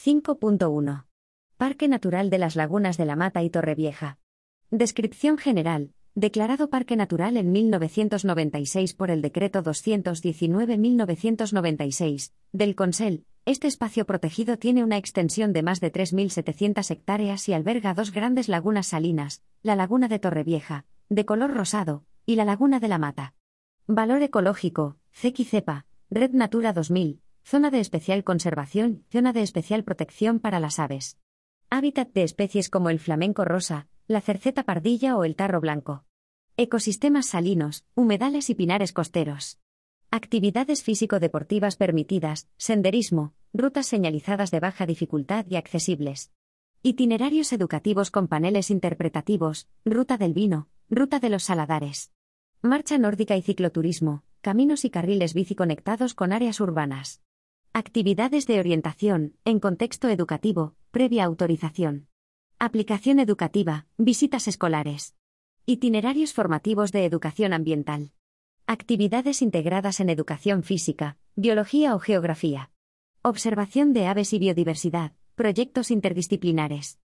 5.1. Parque Natural de las Lagunas de la Mata y Torrevieja. Descripción general. Declarado Parque Natural en 1996 por el Decreto 219/1996, del Consell, este espacio protegido tiene una extensión de más de 3.700 hectáreas y alberga dos grandes lagunas salinas, la Laguna de Torrevieja, de color rosado, y la Laguna de la Mata. Valor ecológico, CEQI-CEPA, Red Natura 2000, Zona de Especial Conservación, Zona de Especial Protección para las aves. Hábitat de especies como el flamenco rosa, la cerceta pardilla o el tarro blanco. Ecosistemas salinos, humedales y pinares costeros. Actividades físico-deportivas permitidas, senderismo, rutas señalizadas de baja dificultad y accesibles. Itinerarios educativos con paneles interpretativos, ruta del vino, ruta de los saladares. Marcha nórdica y cicloturismo, caminos y carriles bici conectados con áreas urbanas. Actividades de orientación, en contexto educativo, previa autorización. Aplicación educativa, visitas escolares. Itinerarios formativos de educación ambiental. Actividades integradas en educación física, biología o geografía. Observación de aves y biodiversidad, proyectos interdisciplinares.